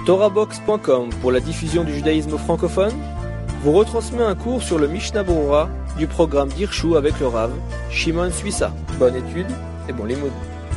TorahBox.com pour la diffusion du judaïsme francophone vous retransmet un cours sur le Mishnah Berurah du programme d'Hirshu avec le Rav Shimon Suissa. Bonne étude et bon limoud.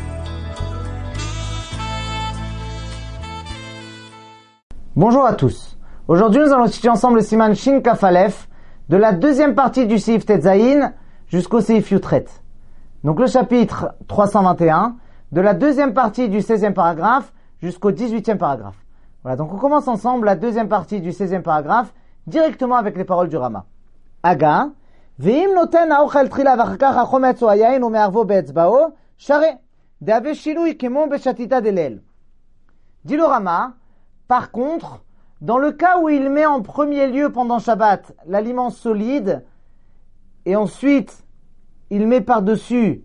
Bonjour à tous. Aujourd'hui, nous allons étudier ensemble le Siman Shin Kaf Aleph de la deuxième partie du Seif Tetzaïn jusqu'au Seif Yutret. Donc le chapitre 321 de la deuxième partie du 16e paragraphe jusqu'au 18e paragraphe. Voilà, donc on commence ensemble la deuxième partie du 16e paragraphe directement avec les paroles du Rama. Aga, ve'im noten ha'ochel trila v'achakach ha'chometz o hayayin o me'arvo be'etzba'o, share, de'ave shilui kemo be'shatita delel. Dit le Rama, par contre, dans le cas où il met en premier lieu pendant Shabbat l'aliment solide et ensuite il met par-dessus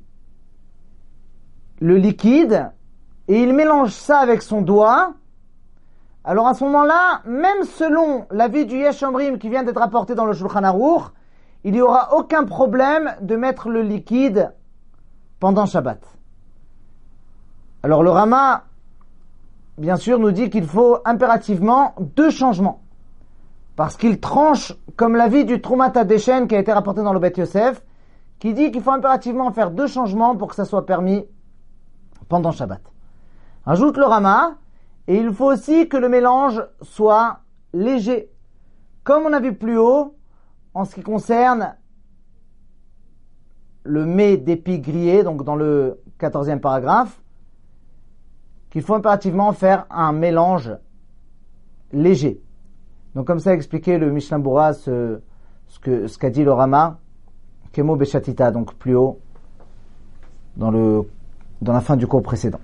le liquide et il mélange ça avec son doigt, alors à ce moment-là, même selon l'avis du Yesh Omrim qui vient d'être rapporté dans le Shulchan Aruch, il n'y aura aucun problème de mettre le liquide pendant Shabbat. Alors le Rama, bien sûr, nous dit qu'il faut impérativement deux changements. Parce qu'il tranche comme l'avis du Trumat HaDeshen qui a été rapporté dans le Beth Yosef, qui dit qu'il faut impérativement faire deux changements pour que ça soit permis pendant Shabbat. Ajoute le Rama, et il faut aussi que le mélange soit léger. Comme on a vu plus haut, en ce qui concerne le mets d'épi grillé, donc dans le 14e paragraphe, qu'il faut impérativement faire un mélange léger. Donc comme ça a expliqué le Mishnah Berurah ce qu'a dit le Rama, Kemo Beshatita, donc plus haut, dans la fin du cours précédent.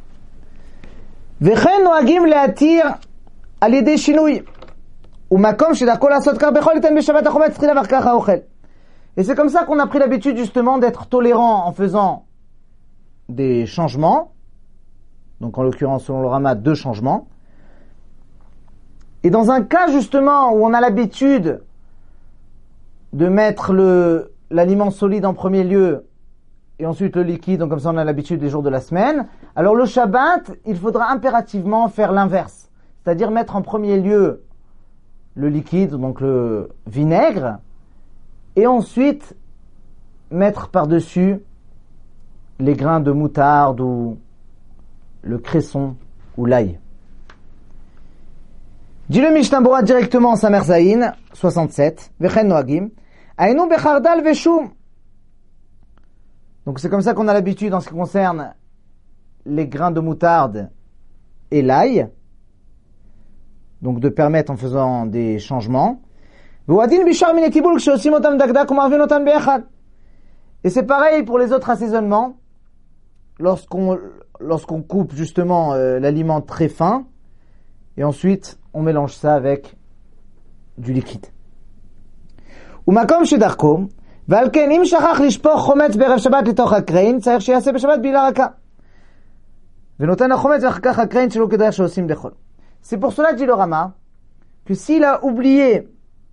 Vechen noagim leatir al yedei shinui umakom shedarko lasot kar bechol iten beshabbat hachometz trila v'achakach ha'ochel. Et c'est comme ça qu'on a pris l'habitude justement d'être tolérant en faisant des changements. Donc en l'occurrence selon le Rama, deux changements. Et dans un cas justement où on a l'habitude de mettre l'aliment solide en premier lieu et ensuite le liquide, donc comme ça on a l'habitude les jours de la semaine, alors le Shabbat, il faudra impérativement faire l'inverse. C'est-à-dire mettre en premier lieu le liquide, donc le vinaigre, et ensuite mettre par-dessus les grains de moutarde ou le cresson ou l'ail. Dit le Mishnah Berurah directement en Samer Zayin, 67, Vechen Noagim, Ainu Bechardal Veshum. Donc c'est comme ça qu'on a l'habitude en ce qui concerne les grains de moutarde et l'ail, donc de permettre en faisant des changements. Et c'est pareil pour les autres assaisonnements, lorsqu'on coupe justement l'aliment très fin, et ensuite on mélange ça avec du liquide. Umakom shedarko, valken im shachach lishpoch chometz be'erev Shabbat litoch hakrein, tzarich sheyaseh b'Shabbat bila raka. V'noten hachometz v'achakach hakrein shelo kederach sheosim lechol. C'est pour cela, dit le Rama, que s'il a oublié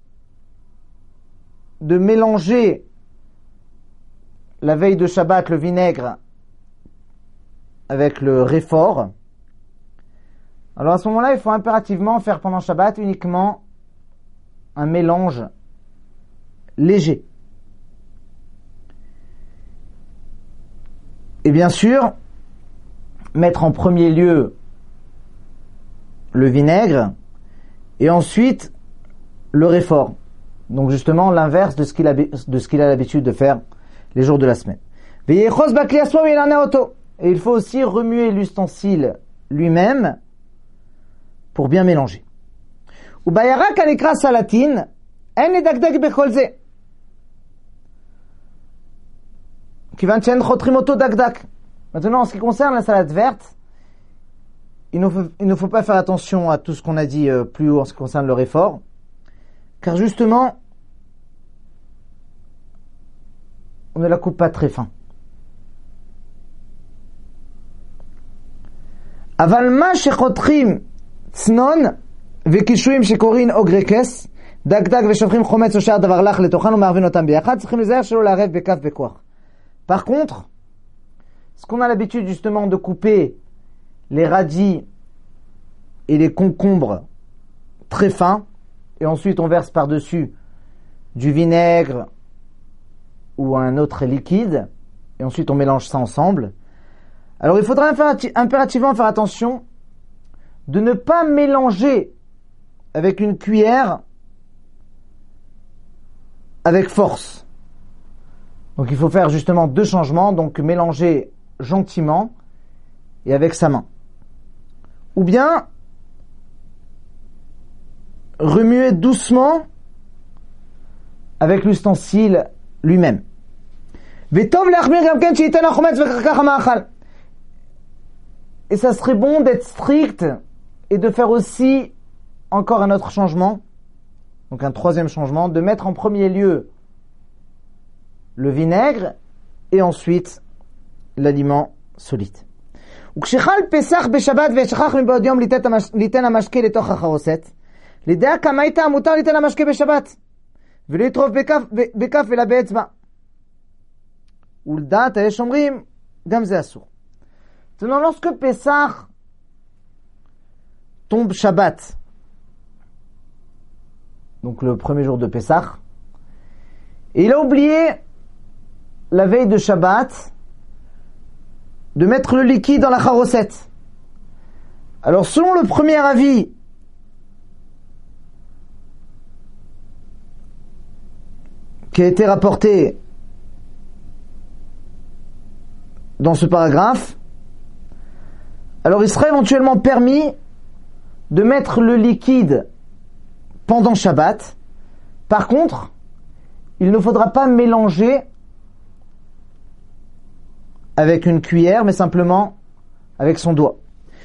de mélanger la veille de Shabbat le vinaigre avec le réfort, alors à ce moment-là, il faut impérativement faire pendant Shabbat uniquement un mélange léger. Et bien sûr, mettre en premier lieu le vinaigre et ensuite le réfort. Donc justement l'inverse de ce qu'il a l'habitude de faire les jours de la semaine. Et il faut aussi remuer l'ustensile lui-même pour bien mélanger. Maintenant, en ce qui concerne la salade verte, il ne faut pas faire attention à tout ce qu'on a dit plus haut en ce qui concerne le réfort, car justement, on ne la coupe pas très fin. Avalma shechotrim tznon vekishuim shekorin ogrekes דגדג ושופכים חומץ או שאר דבר לך לתוכן ומערבים אותם ביחד, צריכים להיזהר שלא לערב בכף בכוח. Par contre, ce qu'on a l'habitude justement de couper les radis et les concombres très fins, et ensuite on verse par-dessus du vinaigre ou un autre liquide, et ensuite on mélange ça ensemble. Alors il faudra impérativement faire attention de ne pas mélanger avec une cuillère avec force. Donc il faut faire justement 2 changements, donc mélanger gentiment et avec sa main. Ou bien remuer doucement avec l'ustensile lui-même. Et ça serait bon d'être strict et de faire aussi encore un autre changement, donc un 3e changement, de mettre en premier lieu le vinaigre et ensuite l'aliment solide. וכשחל פסח בשבת ושכח מבעוד יום ליתן המשקה לתוך החרוסת, לדעה כמה הייתה מותר ליתן המשקה בשבת, ולא יטרוף בכף אלא באצבע. ולדעת יש אומרים, גם זה אסור. Maintenant, lorsque Pessah tombe Shabbat, donc le premier jour de Pessah, et il a oublié la veille de Shabbat de mettre le liquide dans la charosette. Alors selon le premier avis, qui a été rapporté dans ce paragraphe, alors il serait éventuellement permis de mettre le liquide pendant Shabbat. Par contre, il ne faudra pas mélanger avec une cuillère, mais simplement avec son doigt.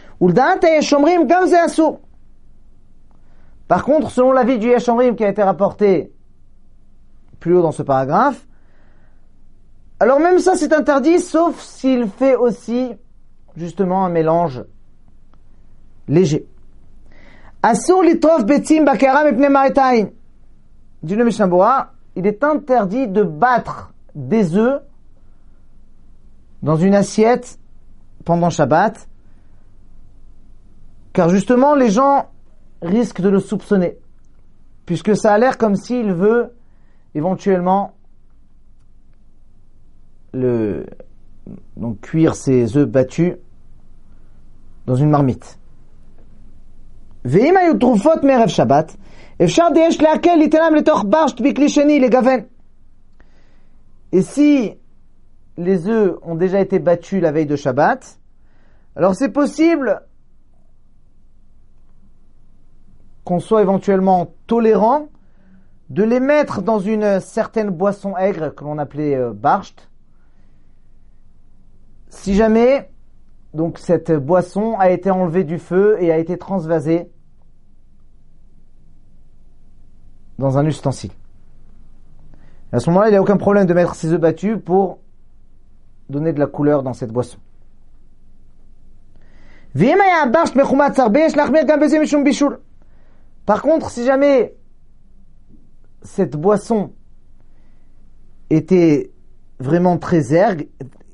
Par contre, selon l'avis du Yesh Omrim qui a été rapporté plus haut dans ce paragraphe, alors même ça c'est interdit, sauf s'il fait aussi justement un mélange léger. Asur litrof betzim bakara mipnei ma'etayin. Dit le Mishnah Berurah, il est interdit de battre des œufs dans une assiette pendant Shabbat, car justement les gens risquent de le soupçonner, puisque ça a l'air comme s'il veut éventuellement donc cuire ses œufs battus dans une marmite. ואם היו תרופות מערב שבת, אפשר דייש להקל ליתנם לתוך ברשט בכלי שני לגוון. Et si les œufs ont déjà été battus la veille de Shabbat, alors c'est possible qu'on soit éventuellement tolérant de les mettre dans une certaine boisson aigre que l'on appelait barsht, si jamais donc cette boisson a été enlevée du feu et a été transvasée dans un ustensile. À ce moment-là, il n'y a aucun problème de mettre ces œufs battus pour donner de la couleur dans cette boisson. Par contre, si jamais cette boisson était vraiment très aigre,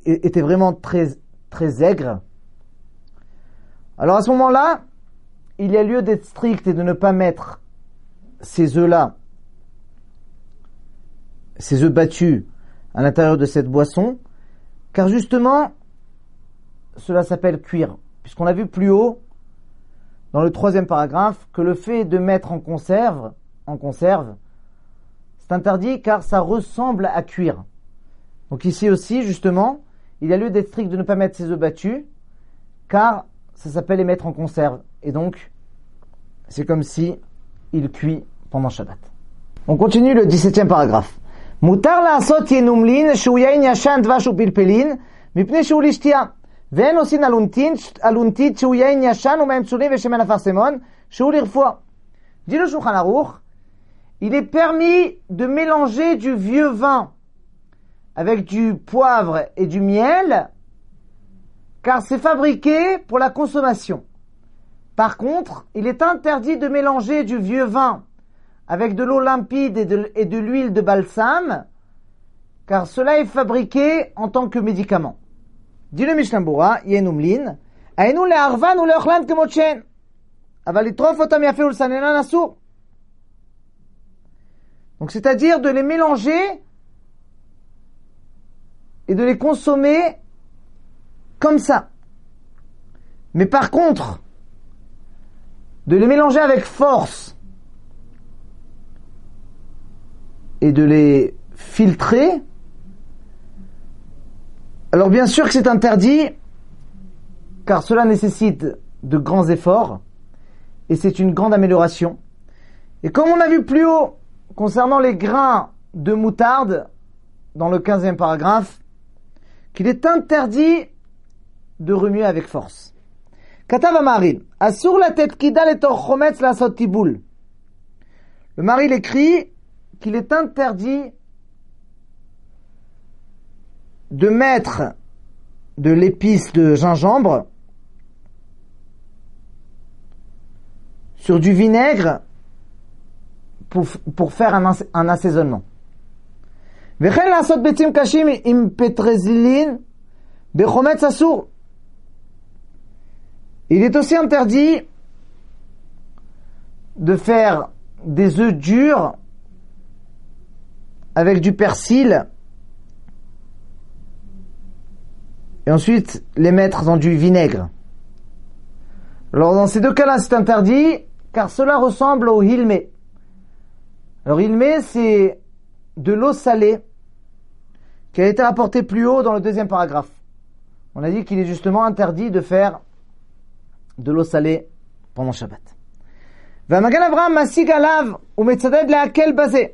très aigre, alors à ce moment-là, il y a lieu d'être strict et de ne pas mettre ces œufs-là, ces œufs battus à l'intérieur de cette boisson, car justement, cela s'appelle cuire. Puisqu'on a vu plus haut, dans le 3e paragraphe, que le fait de mettre en conserve, c'est interdit car ça ressemble à cuire. Donc ici aussi, justement, il y a lieu d'être strict de ne pas mettre ces œufs battus, car ça s'appelle les mettre en conserve. Et donc, c'est comme si il cuit pendant Shabbat. On continue le 17e paragraphe. מותר לעשות ינומלין שהוא יין ישן דבש ופלפלין מפני שהוא לשתייה ואין עושים אלונטית שהוא יין ישן ומים פסולים ושמן אפרסמון שהוא לרפואה. Dit le Shulchan Aruch, il est permis de mélanger du vieux vin avec du poivre et du miel car c'est fabriqué pour la consommation. Par contre, il est interdit de mélanger du vieux vin avec de l'eau limpide et de l'huile de balsam, car cela est fabriqué en tant que médicament. Dit le Mishnah Berurah, Yenumlin, Ainu le'arvan ou le'ochlan kemotchen. Donc c'est-à-dire de les mélanger et de les consommer comme ça. Mais par contre, de les mélanger avec force et de les filtrer, alors bien sûr que c'est interdit, car cela nécessite de grands efforts, et c'est une grande amélioration. Et comme on a vu plus haut, concernant les grains de moutarde, dans le 15e paragraphe, qu'il est interdit de remuer avec force. Katav Amaril, Asur la tête kidal et torchometz la sot tiboul. Le Maril écrit qu'il est interdit de mettre de l'épice de gingembre sur du vinaigre pour faire un assaisonnement. Vechen la sot betim kashim im petrezilin bechometz asur. Il est aussi interdit de faire des œufs durs avec du persil et ensuite les mettre dans du vinaigre. Alors dans ces deux cas-là, c'est interdit car cela ressemble au hilmé. Alors hilmé, c'est de l'eau salée qui a été rapportée plus haut dans le 2e paragraphe. On a dit qu'il est justement interdit de faire de l'eau salée pendant Shabbat. V'amagan Avraham masig alav umetzaded lehakel bazeh.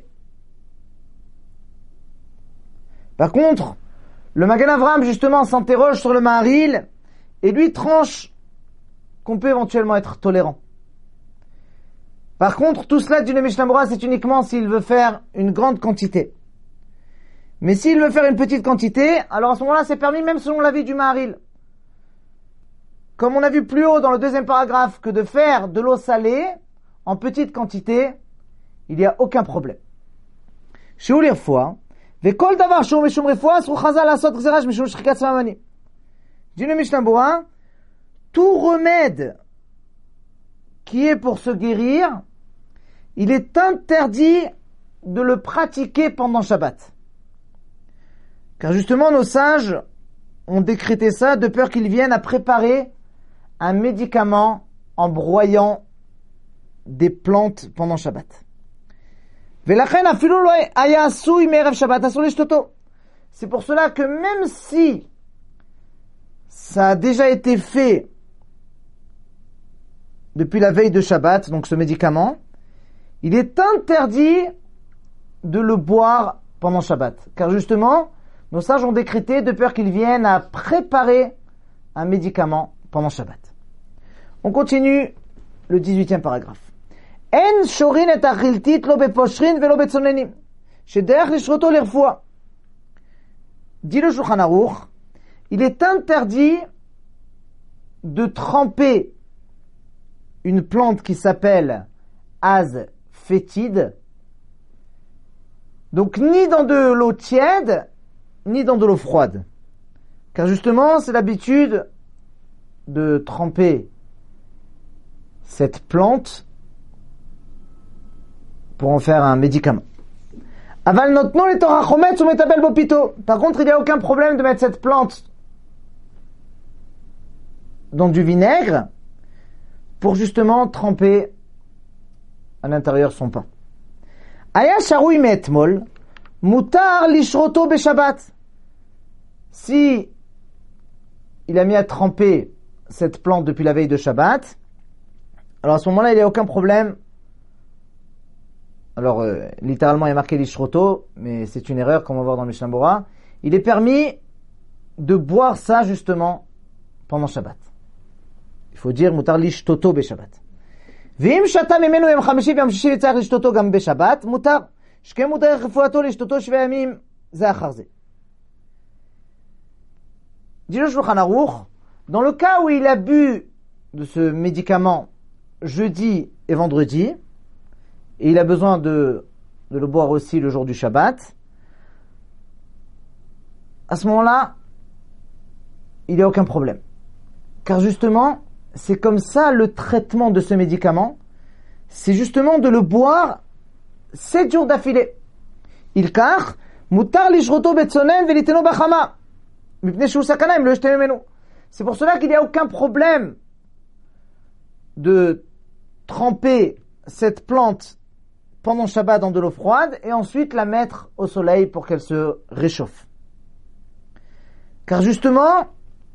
Par contre, le Magan Avraham justement s'interroge sur le Maharil et lui tranche qu'on peut éventuellement être tolérant. Par contre, tout cela du Mishnah Berurah, c'est uniquement s'il veut faire une grande quantité. Mais s'il veut faire une petite quantité, alors à ce moment-là, c'est permis même selon l'avis du Maharil. Comme on a vu plus haut dans le 2e paragraphe que de faire de l'eau salée en petite quantité, il n'y a aucun problème. Shiur l'irfoua, vekol davar shur mishum refoua, asru chazal asot gzerah mishum shchikat samamani. Dit le Mishnah Berurah, tout remède qui est pour se guérir, il est interdit de le pratiquer pendant Shabbat. Car justement, nos sages ont décrété ça de peur qu'ils viennent à préparer un médicament en broyant des plantes pendant Shabbat. C'est pour cela que même si ça a déjà été fait depuis la veille de Shabbat, donc ce médicament, il est interdit de le boire pendant Shabbat. Car justement, nos sages ont décrété de peur qu'ils viennent à préparer un médicament pendant Shabbat. On continue le 18e paragraphe. En shorin et achiltit lo beposhrin velo betzonenim. Shederech lishroto l'irfoua. Dit le Shulchan Aruch, il est interdit de tremper une plante qui s'appelle az fétide, donc ni dans de l'eau tiède, ni dans de l'eau froide. Car justement, c'est l'habitude de tremper cette plante pour en faire un médicament. Aval notno les torachometz ou metabel bopito. Par contre, il n'y a aucun problème de mettre cette plante dans du vinaigre pour justement tremper à l'intérieur son pain. Aya sharoui metmol mutar lishroto beshabbat. Si il a mis à tremper cette plante depuis la veille de Shabbat, alors à ce moment-là, il n'y a aucun problème. Alors, littéralement, il y a marqué lishroto, mais c'est une erreur, comme on va voir dans le Mishnah Berurah. Il est permis de boire ça, justement, pendant Shabbat. Il faut dire mutar lishtoto beshabbat. V'im shata memenu yom chamishi v'yom shishi v'tzarech lishtoto gam beshabbat, mutar. Shkem mutar refuato lishtoto shvei yamim ze achar ze. Dit le Shulchan Aruch, dans le cas où il a bu de ce médicament jeudi et vendredi, et il a besoin de le boire aussi le jour du Shabbat, à ce moment-là, il n'y a aucun problème. Car justement, c'est comme ça le traitement de ce médicament, c'est justement de le boire 7 jours d'affilée. Ilkar, mutar lishroto betsonen veliteno bachama. Mipnei shu sakana im lo yishte mimenu. C'est pour cela qu'il n'y a aucun problème de tremper cette plante pendant Shabbat dans de l'eau froide et ensuite la mettre au soleil pour qu'elle se réchauffe. Car justement,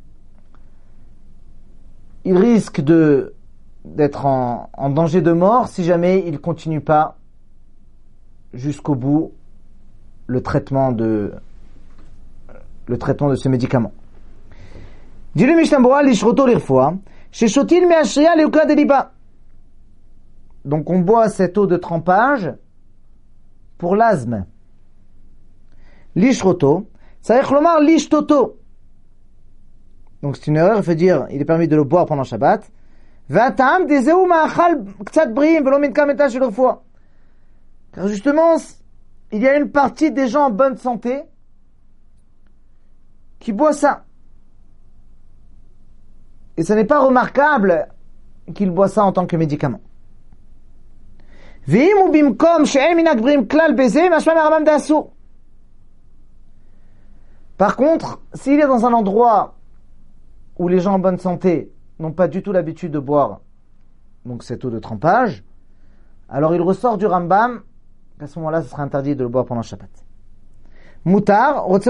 il risque d'être en danger de mort si jamais il ne continue pas jusqu'au bout le traitement de ce médicament. Dit le Mishnah Berurah lishroto lirfoa, sheshotin me'ashriya leuka deliba. Donc on boit cette eau de trempage pour l'asthme. Lishroto, ça veut dire lishtoto. Donc c'est une erreur, il faut dire, il est permis de le boire pendant Shabbat. V'atam dezeu ma'achal ktsat briim velo min kameta shel refoa. Car justement, il y a une partie des gens en bonne santé qui boit ça. Et ce n'est pas remarquable qu'il boit ça en tant que médicament. Par contre, s'il est dans un endroit où les gens en bonne santé n'ont pas du tout l'habitude de boire donc cette eau de trempage, alors il ressort du Rambam qu'à ce moment-là, ce sera interdit de le boire pendant Shabbat. Mutar, donc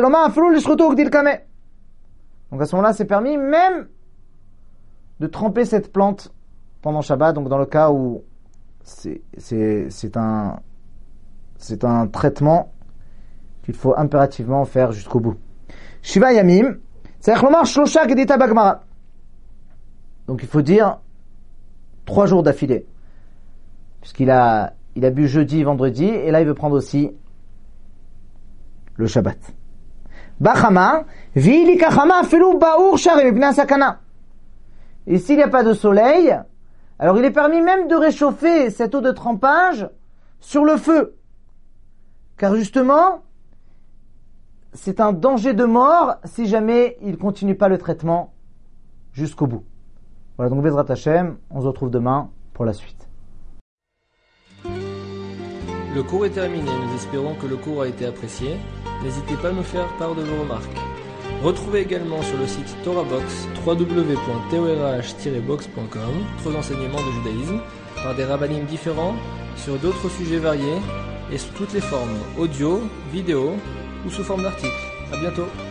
à ce moment-là, c'est permis même de tremper cette plante pendant Shabbat, donc dans le cas où c'est un traitement qu'il faut impérativement faire jusqu'au bout. Shiva Yamim, donc il faut dire 3 jours d'affilée, puisqu'il a bu jeudi, vendredi, et là il veut prendre aussi le Shabbat. Bachama, vili kachama felu baur shari mipnei sakana. Et s'il n'y a pas de soleil, alors il est permis même de réchauffer cette eau de trempage sur le feu. Car justement, c'est un danger de mort si jamais il ne continue pas le traitement jusqu'au bout. Voilà, donc Bezrat Hashem, on se retrouve demain pour la suite. Le cours est terminé, nous espérons que le cours a été apprécié. N'hésitez pas à nous faire part de vos remarques. Retrouvez également sur le site TorahBox www.torah-box.com d'autres enseignements de judaïsme par des rabbinim différents sur d'autres sujets variés et sous toutes les formes, audio, vidéo ou sous forme d'articles. À bientôt.